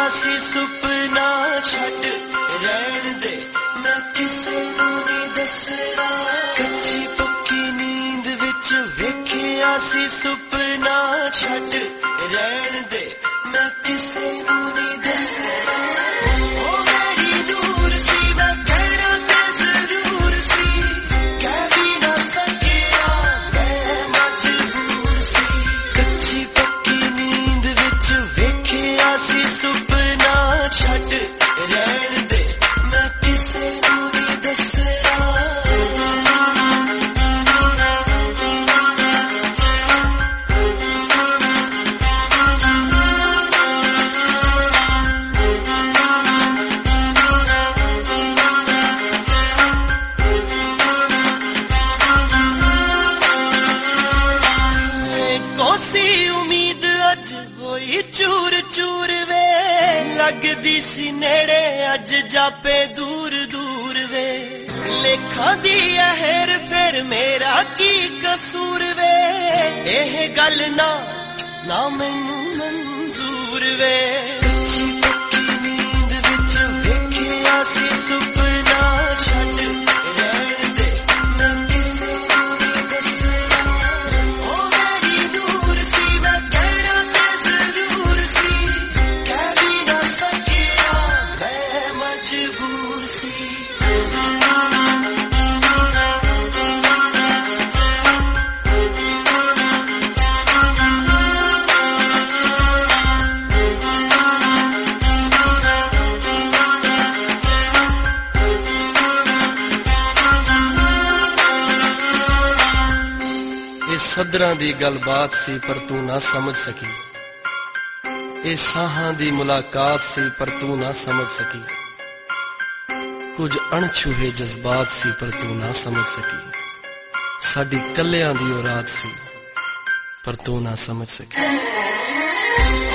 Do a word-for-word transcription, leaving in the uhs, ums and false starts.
सी सुपना छड्ड रहन दे मैं किसे नूं नहीं दसना कच्ची पक्की नींद विच वेखिया सी सुपना छड्ड रहन दे मैं किसे नूं नहीं दसना चूर चूर वे लगदी सी नेड़े अज जापे दूर दूर वे लेखा दी हेर फेर मेरा की कसूर वे एह गल ना ना मैनू मंजूर वे कच्ची पक्की नींद विच वेखिया सी सुपना छड्ड रहन दे मैं किसे नूं नहीं दसना ओ मेरी दूर सी मैं कहना सदरां दी गलबात सी पर तू ना समझ सकी ए साहां दी मुलाकात सी पर तू ना समझ सकी कुछ अणछूहे जज्बात सी पर तू ना समझ सकी साडी कल्लियां दी औरात सी पर तू ना समझ सकी।